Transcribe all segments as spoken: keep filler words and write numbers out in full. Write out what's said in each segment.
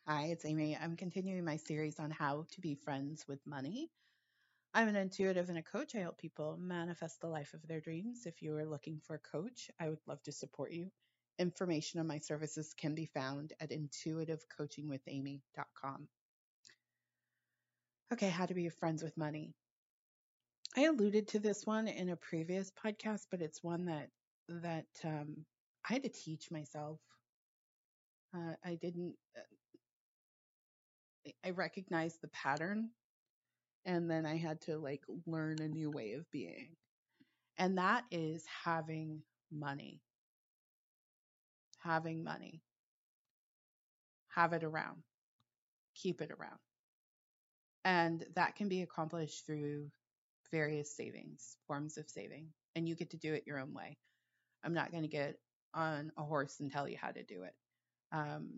Hi, it's Amy. I'm continuing my series on how to be friends with money. I'm an intuitive and a coach. I help people manifest the life of their dreams. If you are looking for a coach, I would love to support you. Information on my services can be found at intuitive coaching with amy dot com. Okay, how to be friends with money. I alluded to this one in a previous podcast, but it's one that that um, I had to teach myself. Uh, I didn't. I recognized the pattern, and then I had to like learn a new way of being. And that is having money, having money, have it around, keep it around. And that can be accomplished through various savings, forms of saving. And you get to do it your own way. I'm not going to get on a horse and tell you how to do it. Um,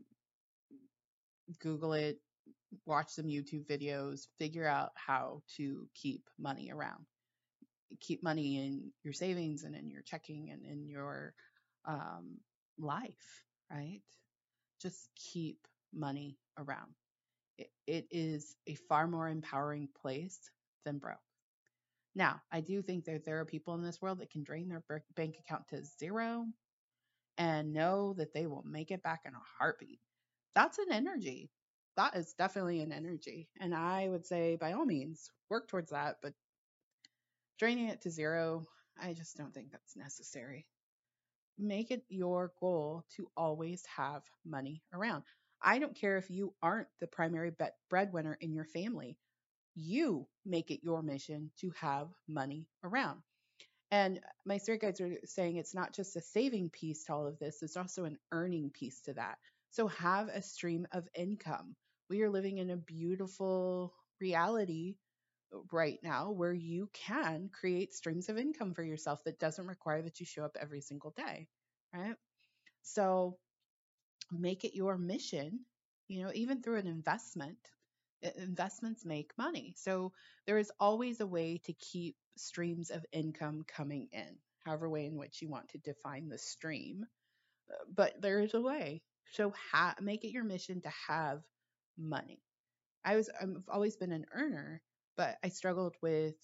Google it, watch some YouTube videos, figure out how to keep money around. Keep money in your savings and in your checking and in your um, life, right? Just keep money around. It, it is a far more empowering place than broke. Now, I do think that there are people in this world that can drain their bank account to zero and know that they will make it back in a heartbeat. That's an energy. That is definitely an energy. And I would say, by all means, work towards that. But draining it to zero, I just don't think that's necessary. Make it your goal to always have money around. I don't care if you aren't the primary breadwinner in your family. You make it your mission to have money around. And my spirit guides are saying it's not just a saving piece to all of this, it's also an earning piece to that. So have a stream of income. We are living in a beautiful reality right now where you can create streams of income for yourself that doesn't require that you show up every single day, right? So make it your mission, you know, even through an investment. Investments make money. So there is always a way to keep streams of income coming in, however way in which you want to define the stream. But there is a way. So ha- make it your mission to have money. I was I've always been an earner, but I struggled with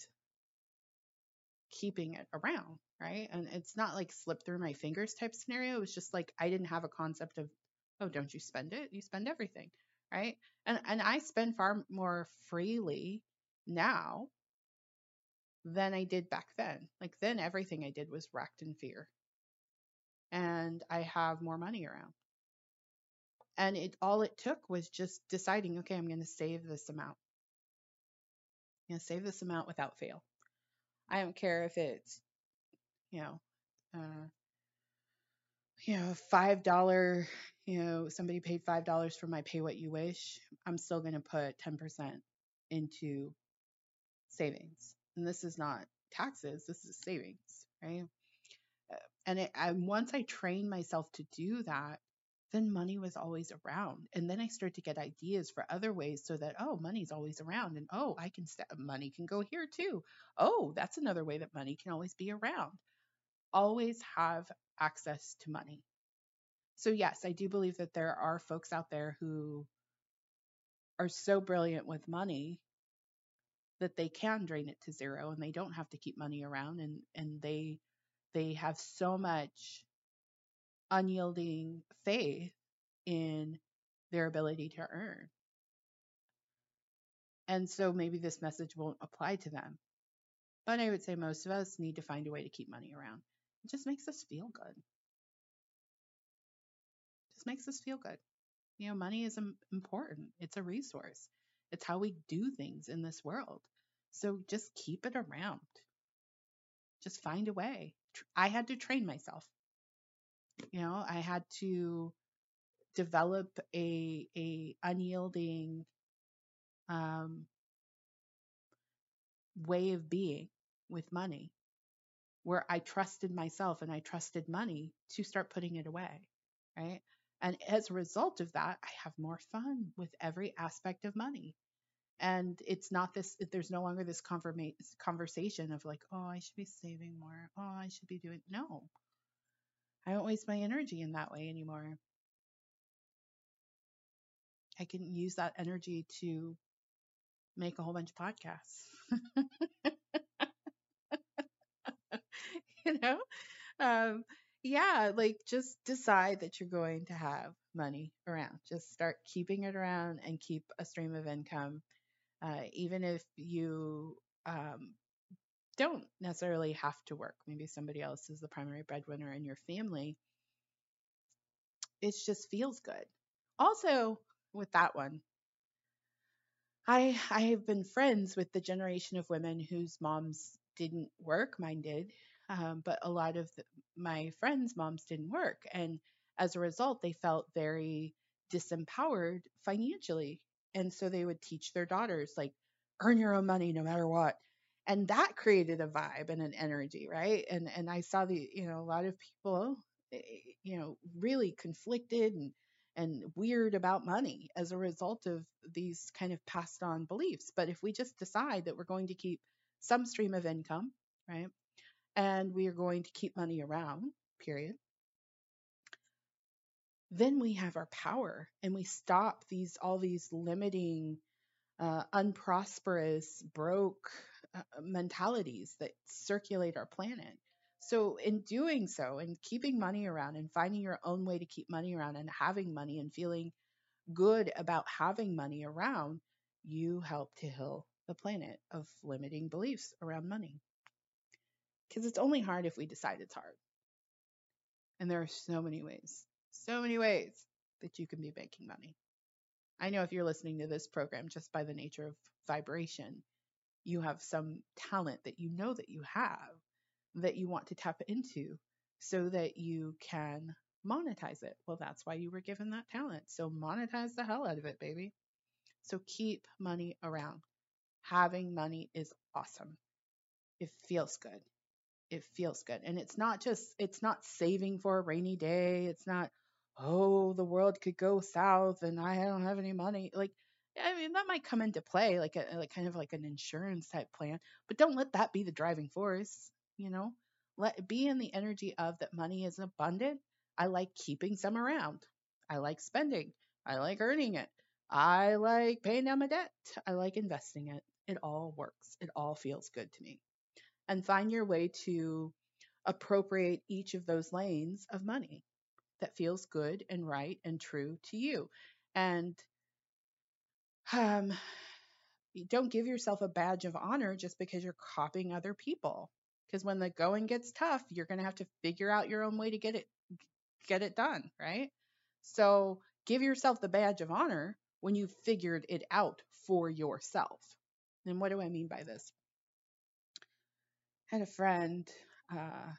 keeping it around, right? And it's not like slip through my fingers type scenario. It was just like I didn't have a concept of, oh, don't you spend it? You spend everything, right? And and I spend far more freely now than I did back then. Like then everything I did was wrapped in fear. And I have more money around. And it all it took was just deciding, okay, I'm going to save this amount. I'm going to save this amount without fail. I don't care if it's, you know, uh, you know, five dollar, you know, somebody paid five dollars for my pay what you wish. I'm still going to put ten percent into savings. And this is not taxes, this is savings, right? Uh, And it, I, once I trained myself to do that, then money was always around. And then I started to get ideas for other ways so that, oh, money's always around. And oh, I can, st- money can go here too. Oh, that's another way that money can always be around. Always have access to money. So, yes, I do believe that there are folks out there who are so brilliant with money that they can drain it to zero and they don't have to keep money around, and and they they have so much unyielding faith in their ability to earn. And so maybe this message won't apply to them. But I would say most of us need to find a way to keep money around. It just makes us feel good. It just makes us feel good. You know, money is important. It's a resource. It's how we do things in this world. So just keep it around. Just find a way. I had to train myself. You know, I had to develop a a unyielding um, way of being with money, where I trusted myself and I trusted money to start putting it away, right? And as a result of that, I have more fun with every aspect of money. And it's not this, there's no longer this confirma- conversation of like, oh, I should be saving more. Oh, I should be doing, no, I don't waste my energy in that way anymore. I can use that energy to make a whole bunch of podcasts. you know? Um, yeah, like just decide that you're going to have money around. Just start keeping it around and keep a stream of income. Uh, even if you um, don't necessarily have to work, maybe somebody else is the primary breadwinner in your family, it just feels good. Also, with that one, I I have been friends with the generation of women whose moms didn't work. Mine did, um, but a lot of the, my friends' moms didn't work, and as a result, they felt very disempowered financially, and so they would teach their daughters like earn your own money no matter what, and that created a vibe and an energy, right? And and I saw the you know a lot of people, eh, you know, really conflicted and and weird about money as a result of these kind of passed on beliefs. But if we just decide that we're going to keep some stream of income, right, and we are going to keep money around, period, then we have our power and we stop these all these limiting, uh, unprosperous, broke uh, mentalities that circulate our planet. So, in doing so, and keeping money around and finding your own way to keep money around and having money and feeling good about having money around, you help to heal the planet of limiting beliefs around money. Because it's only hard if we decide it's hard. And there are so many ways, so many ways that you can be making money. I know if you're listening to this program, just by the nature of vibration, you have some talent that you know that you have that you want to tap into so that you can monetize it. Well, that's why you were given that talent. So monetize the hell out of it, baby. So keep money around. Having money is awesome. It feels good. It feels good. And it's not just, it's not saving for a rainy day. It's not, oh, the world could go south and I don't have any money. Like, I mean, that might come into play, like a like kind of like an insurance type plan, but don't let that be the driving force, you know? Let be in the energy of that money is abundant. I like keeping some around. I like spending. I like earning it. I like paying down my debt. I like investing it. It all works. It all feels good to me. And find your way to appropriate each of those lanes of money that feels good and right and true to you. And um, don't give yourself a badge of honor just because you're copying other people. Because when the going gets tough, you're going to have to figure out your own way to get it get it done, right? So give yourself the badge of honor when you've figured it out for yourself. And what do I mean by this? I had a friend uh,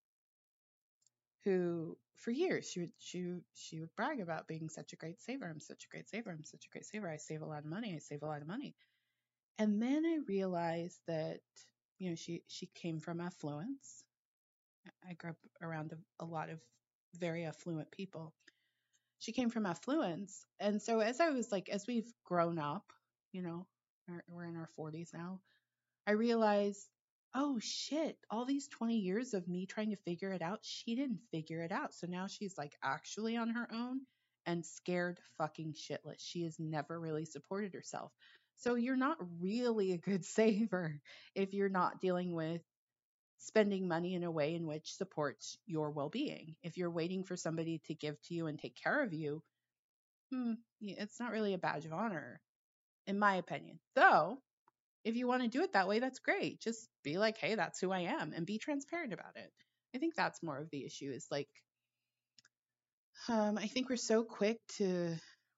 who, for years, she would she she would brag about being such a great saver. I'm such a great saver. I'm such a great saver. I save a lot of money. I save a lot of money. And then I realized that you know she she came from affluence. I grew up around a, a lot of very affluent people. She came from affluence, and so as I was like, as we've grown up, you know, we're, we're in our forties now. I realized, oh shit, all these twenty years of me trying to figure it out, she didn't figure it out. So now she's like actually on her own and scared fucking shitless. She has never really supported herself. So you're not really a good saver if you're not dealing with spending money in a way in which supports your well being. If you're waiting for somebody to give to you and take care of you, hmm, it's not really a badge of honor, in my opinion. Though, if you want to do it that way, that's great. Just be like, hey, that's who I am and be transparent about it. I think that's more of the issue is like, um, I think we're so quick to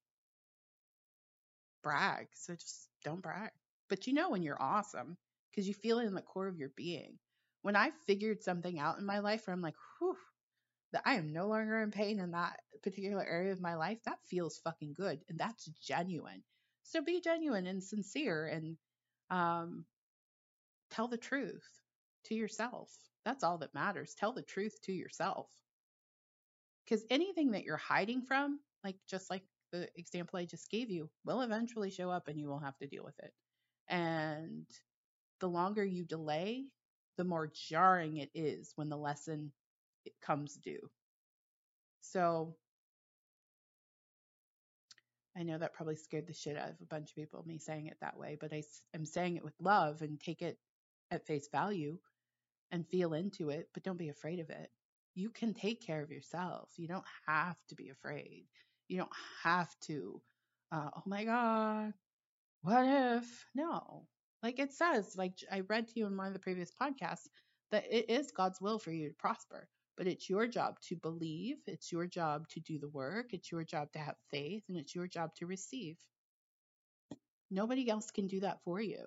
brag. So just don't brag. But you know when you're awesome because you feel it in the core of your being. When I figured something out in my life where I'm like, whew, that I am no longer in pain in that particular area of my life, that feels fucking good. And that's genuine. So be genuine and sincere and um, tell the truth to yourself. That's all that matters. Tell the truth to yourself. Because anything that you're hiding from, like just like the example I just gave you, will eventually show up and you will have to deal with it. And the longer you delay, the more jarring it is when the lesson comes due. So I know that probably scared the shit out of a bunch of people, me saying it that way, but I, am saying it with love and take it at face value and feel into it, but don't be afraid of it. You can take care of yourself. You don't have to be afraid. You don't have to, uh, oh my God, what if? No. Like it says, like I read to you in one of the previous podcasts, that it is God's will for you to prosper. But it's your job to believe, it's your job to do the work, it's your job to have faith, and it's your job to receive. Nobody else can do that for you.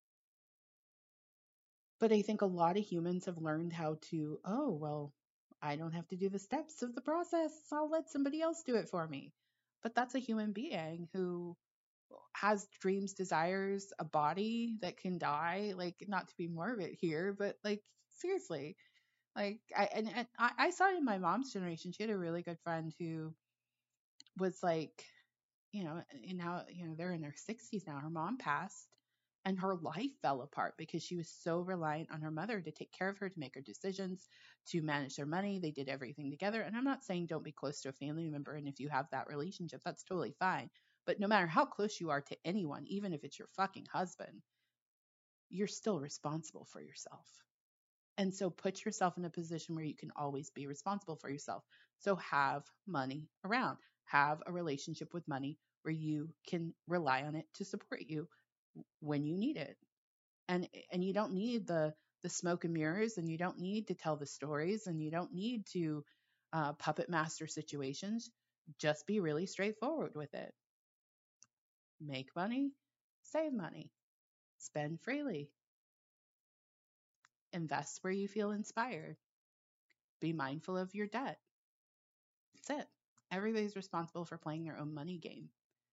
But I think a lot of humans have learned how to, oh, well, I don't have to do the steps of the process. I'll let somebody else do it for me. But that's a human being who has dreams, desires, a body that can die. Like, not to be morbid here, but like, seriously. Like, I, and, and I, I saw it in my mom's generation. She had a really good friend who was like, you know, and now, you know, they're in their sixties now. Her mom passed and her life fell apart because she was so reliant on her mother to take care of her, to make her decisions, to manage their money. They did everything together. And I'm not saying don't be close to a family member. And if you have that relationship, that's totally fine. But no matter how close you are to anyone, even if it's your fucking husband, you're still responsible for yourself. And so put yourself in a position where you can always be responsible for yourself. So have money around, have a relationship with money where you can rely on it to support you when you need it. And and you don't need the the smoke and mirrors, and you don't need to tell the stories, and you don't need to uh, puppet master situations. Just be really straightforward with it. Make money, save money, spend freely, invest where you feel inspired, be mindful of your debt. That's it. Everybody's responsible for playing their own money game.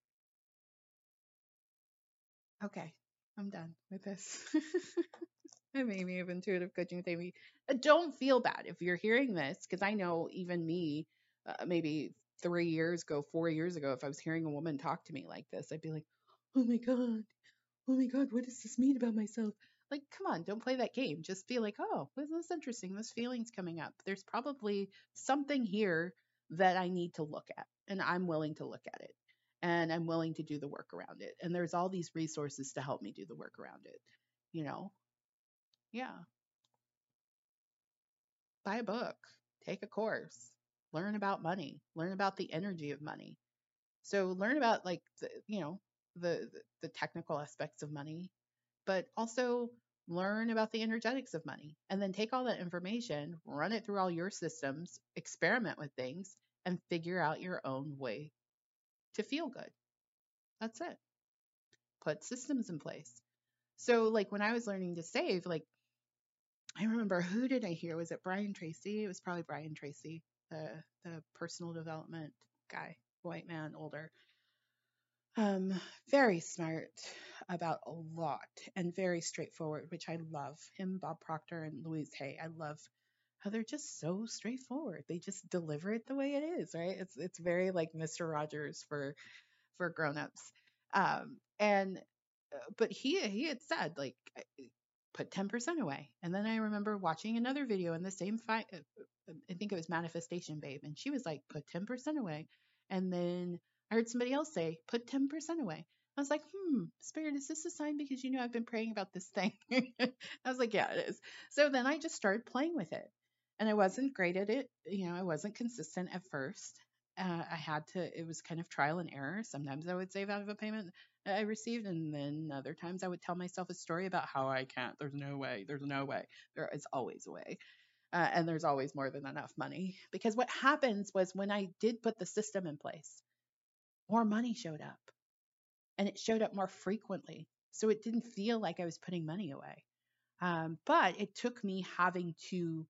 Okay, I'm done with this. I'm Amy of Intuitive Coaching with Amy. Uh, Don't feel bad if you're hearing this, because I know even me, uh, maybe three years ago, four years ago, if I was hearing a woman talk to me like this, I'd be like, oh my God, oh my God, what does this mean about myself? Like, come on, don't play that game. Just be like, oh, isn't this interesting? This feeling's coming up. There's probably something here that I need to look at, and I'm willing to look at it, and I'm willing to do the work around it. And there's all these resources to help me do the work around it. You know, yeah, buy a book, take a course, learn about money, learn about the energy of money. So learn about like the, you know, the the technical aspects of money, but also learn about the energetics of money, and then take all that information, run it through all your systems, experiment with things, and figure out your own way to feel good. That's it. Put systems in place. So like when I was learning to save, like I remember, who did I hear? Was it Brian Tracy? It was probably Brian Tracy, the the personal development guy, white man, older. Um, very smart about a lot and very straightforward, which I love. Him, Bob Proctor, and Louise Hay. I love how they're just so straightforward. They just deliver it the way it is, right? It's it's very like Mister Rogers for for grown-ups. Um, and uh, but he he had said like put ten percent away. And then I remember watching another video in the same fight. I think it was Manifestation Babe, and she was like, put ten percent away. And then I heard somebody else say, put ten percent away. I was like, hmm, Spirit, is this a sign? Because you know I've been praying about this thing. I was like, yeah, it is. So then I just started playing with it. And I wasn't great at it. You know, I wasn't consistent at first. Uh, I had to, it was kind of trial and error. Sometimes I would save out of a payment I received, and then other times I would tell myself a story about how I can't. There's no way. There's no way. There is always a way. Uh, and there's always more than enough money. Because what happens was when I did put the system in place, more money showed up, and it showed up more frequently. So it didn't feel like I was putting money away. Um, but it took me having to,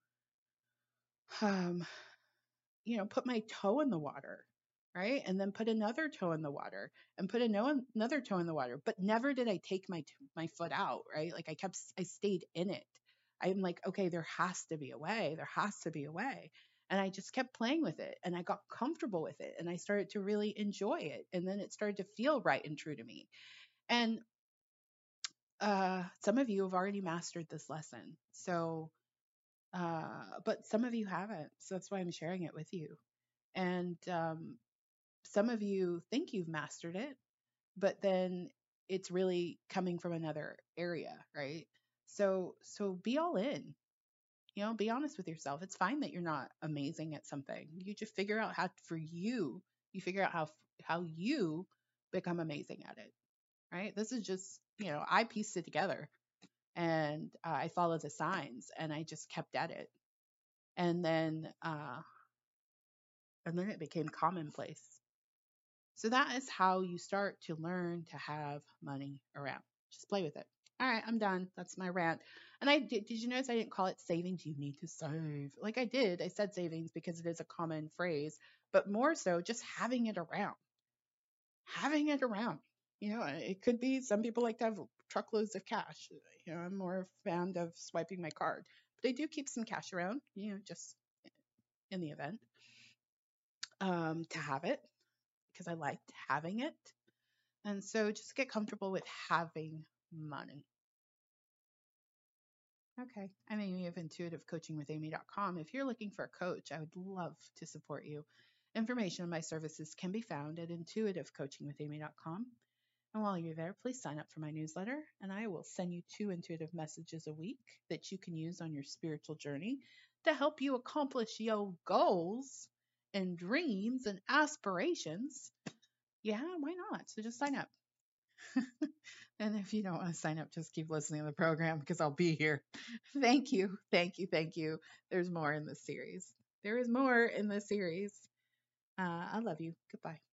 um, you know, put my toe in the water, right? And then put another toe in the water and put a another toe in the water. But never did I take my my foot out, right? Like I kept, I stayed in it. I'm like, okay, there has to be a way. There has to be a way. And I just kept playing with it, and I got comfortable with it, and I started to really enjoy it. And then it started to feel right and true to me. And uh, some of you have already mastered this lesson. So, uh, but some of you haven't. So that's why I'm sharing it with you. And um, some of you think you've mastered it, but then it's really coming from another area, right? So so be all in. You know, be honest with yourself. It's fine that you're not amazing at something. You just figure out how for you, you figure out how how you become amazing at it, right? This is just, you know, I pieced it together and uh, I followed the signs and I just kept at it. And then uh and then it became commonplace. So that is how you start to learn to have money around. Just play with it. All right, I'm done. That's my rant. And I did, did you notice I didn't call it savings? You need to save. Like I did. I said savings because it is a common phrase, but more so just having it around. Having it around. You know, it could be some people like to have truckloads of cash. You know, I'm more fond of swiping my card, but I do keep some cash around, you know, just in the event um, to have it because I liked having it. And so just get comfortable with having money. Okay. I'm Amy of intuitive coaching with amy dot com. If you're looking for a coach, I would love to support you. Information on my services can be found at intuitive coaching with amy dot com. And while you're there, please sign up for my newsletter, and I will send you two intuitive messages a week that you can use on your spiritual journey to help you accomplish your goals and dreams and aspirations. Yeah, why not? So just sign up. And if you don't want to sign up, just keep listening to the program because I'll be here. Thank you. Thank you. Thank you. There's more in this series. There is more in this series. Uh, I love you. Goodbye.